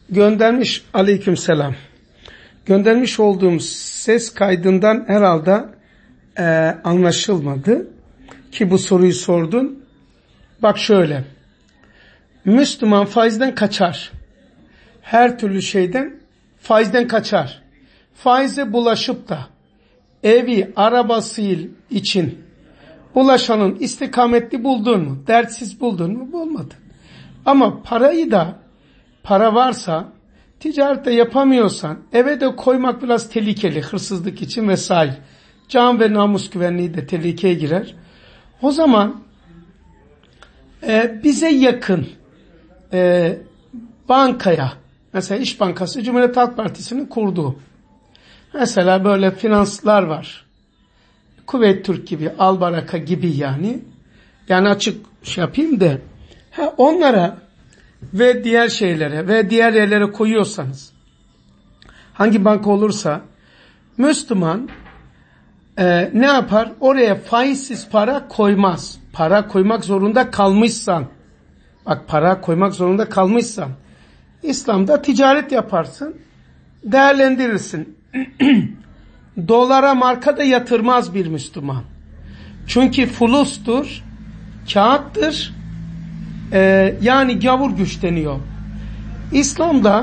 Göndermiş, aleykümselam. Göndermiş olduğum ses kaydından herhalde anlaşılmadı ki bu soruyu sordun. Bak şöyle, Müslüman faizden kaçar. Her türlü şeyden faizden kaçar. Faize bulaşıp da evi, arabası için bulaşanın istikametli buldun mu? Dertsiz buldun mu? Bulmadın. Ama parayı da, para varsa, ticarette yapamıyorsan, eve de koymak biraz tehlikeli, hırsızlık için vesaire. Can ve namus güvenliği de tehlikeye girer. O zaman bize yakın bankaya, mesela İş Bankası Cumhuriyet Halk Partisi'nin kurduğu, mesela böyle finanslar var. Kuveyt Türk gibi, Albaraka gibi yani. Yani açık şey yapayım da, onlara ve diğer şeylere ve diğer yerlere koyuyorsanız, hangi banka olursa, Müslüman ne yapar? Oraya faizsiz para koymaz. Para koymak zorunda kalmışsan, bak para koymak zorunda kalmışsan, İslam'da ticaret yaparsın, değerlendirirsin. Dolara, marka da yatırmaz bir Müslüman. Çünkü fulustur, kağıttır, yani gavur güç deniyor. İslam'da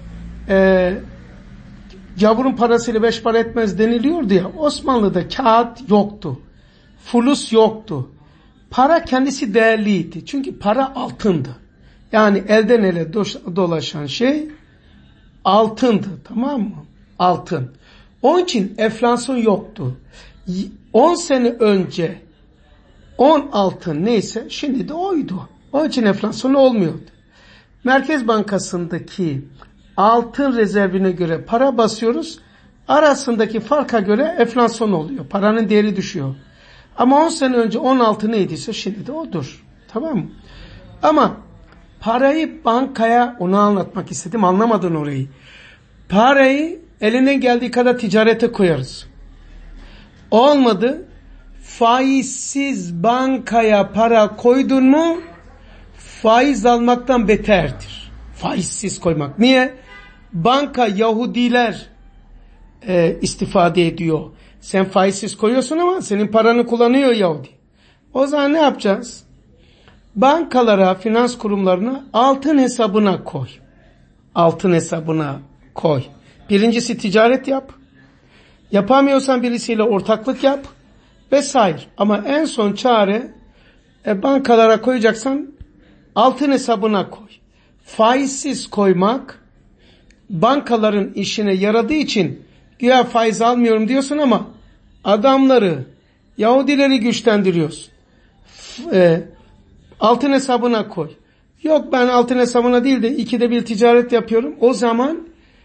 gavurun parasıyla beş para etmez deniliyordu ya, Osmanlı'da kağıt yoktu, fulus yoktu. Para kendisi değerliydi. Çünkü para altındı. Yani elden ele dolaşan şey altındı, tamam mı? Altın. Onun için enflasyon yoktu. 10 sene önce 10 altın neyse şimdi de oydu. Onun için enflasyon olmuyordu. Merkez Bankası'ndaki altın rezervine göre para basıyoruz. Arasındaki farka göre enflasyon oluyor. Paranın değeri düşüyor. Ama 10 sene önce 16 neydiyse şimdi de odur. Tamam mı? Ama parayı bankaya, onu anlatmak istedim, anlamadın orayı. Parayı elinden geldiği kadar ticarete koyarız. Olmadı, faizsiz bankaya para koydun mu, faiz almaktan beterdir. Faizsiz koymak. Niye? Banka Yahudiler istifade ediyor. Sen faizsiz koyuyorsun ama senin paranı kullanıyor Yahudi. O zaman ne yapacağız? Bankalara, finans kurumlarına altın hesabına koy. Altın hesabına koy. Birincisi ticaret yap. Yapamıyorsan birisiyle ortaklık yap. Vesaire. Ama en son çare bankalara koyacaksan altın hesabına koy. Faizsiz koymak bankaların işine yaradığı için güya faiz almıyorum diyorsun ama adamları, Yahudileri güçlendiriyorsun. Altın hesabına koy. Yok ben altın hesabına değil de 2'de 1 ticaret yapıyorum. O zaman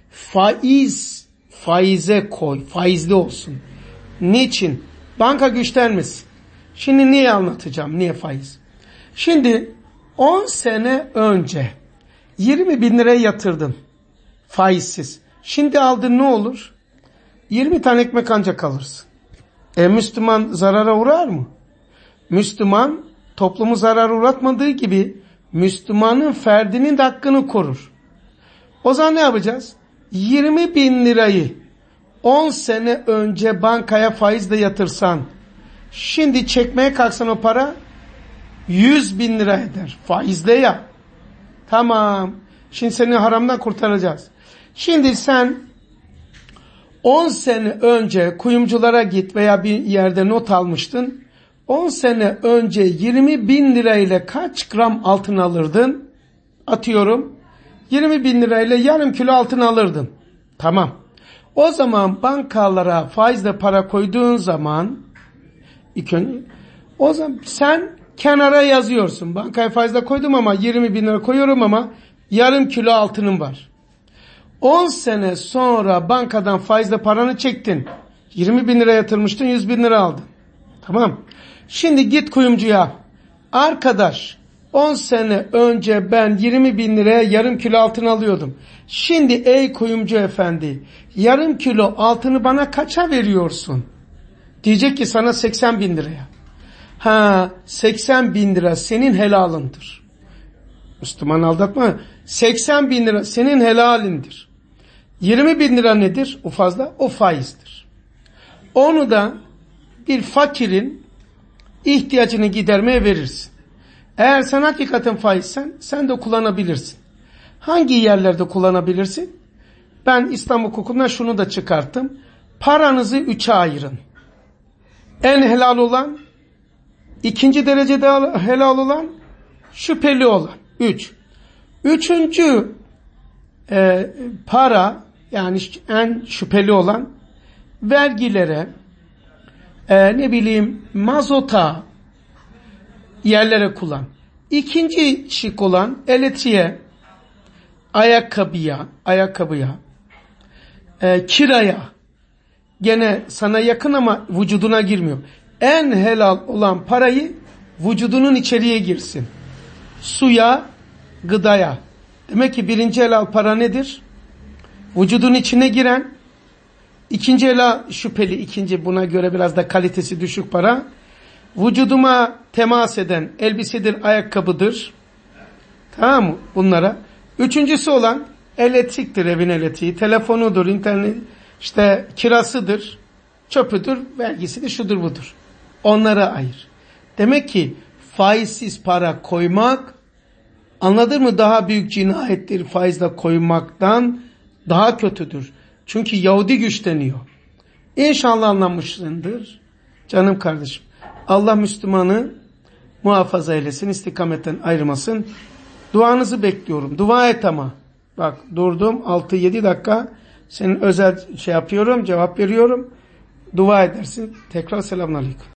faize koy. Faizli olsun. Niçin? Banka güçlenmesin. Şimdi niye anlatacağım? Niye faiz? Şimdi 10 sene önce 20 bin liraya yatırdın. Faizsiz. Şimdi aldın ne olur? 20 tane ekmek ancak alırsın. Müslüman zarara uğrar mı? Müslüman toplumu zarar uğratmadığı gibi Müslümanın ferdinin de hakkını korur. O zaman ne yapacağız? 20 bin lirayı 10 sene önce bankaya faizle yatırsan, şimdi çekmeye kalksan o para 100 bin lira eder. Faizle ya. Tamam. Şimdi seni haramdan kurtaracağız. Şimdi sen 10 sene önce kuyumculara git veya bir yerde not almıştın. 10 sene önce 20 bin lirayla kaç gram altın alırdın? Atıyorum. 20 bin lirayla yarım kilo altın alırdın. Tamam. O zaman bankalara faizle para koyduğun zaman o zaman sen kenara yazıyorsun. Bankaya faizle koydum ama 20 bin lira koyuyorum ama yarım kilo altınım var. 10 sene sonra bankadan faizle paranı çektin. 20 bin lira yatırmıştın, 100 bin lira aldın. Tamam. Şimdi git kuyumcuya. Arkadaş, 10 sene önce ben 20 bin liraya yarım kilo altın alıyordum. Şimdi ey kuyumcu efendi, yarım kilo altını bana kaça veriyorsun? Diyecek ki sana 80 bin liraya. 80 bin lira senin helalındır. Müslüman aldatma. 80 bin lira senin helalindir. 20 bin lira nedir? O fazla. O faizdir. Onu da bir fakirin ihtiyacını gidermeye verirsin. Eğer sen hakikaten faizsen sen de kullanabilirsin. Hangi yerlerde kullanabilirsin? Ben İslam hukukundan şunu da çıkarttım. Paranızı 3'e ayırın. En helal olan, ikinci derecede helal olan, şüpheli olan. 3. Üçüncü para, yani en şüpheli olan vergilere, mazota, yerlere kullan. İkinci şık olan elektriğe, ayakkabıya, kiraya, gene sana yakın ama vücuduna girmiyor. En helal olan parayı vücudunun içeriye girsin. Suya, gıdaya. Demek ki birinci helal para nedir? Vücudun içine giren. İkinci helal şüpheli, ikinci buna göre biraz da kalitesi düşük para. Vücuduma temas eden elbisedir, ayakkabıdır. Tamam mı? Bunlara. Üçüncüsü olan elektriktir, evin elektriği. Telefonudur, internet, işte kirasıdır, çöpüdür, vergisidir, şudur budur. Onlara ayır. Demek ki faizsiz para koymak, anladın mı, daha büyük cinayettir, faizle koymaktan daha kötüdür. Çünkü Yahudi güçleniyor. İnşallah anlamışsındır. Canım kardeşim. Allah Müslümanı muhafaza eylesin, istikametten ayırmasın. Duanızı bekliyorum. Dua et ama. Bak durdum 6-7 dakika. Senin özel yapıyorum, cevap veriyorum. Dua edersin. Tekrar selamünaleyküm.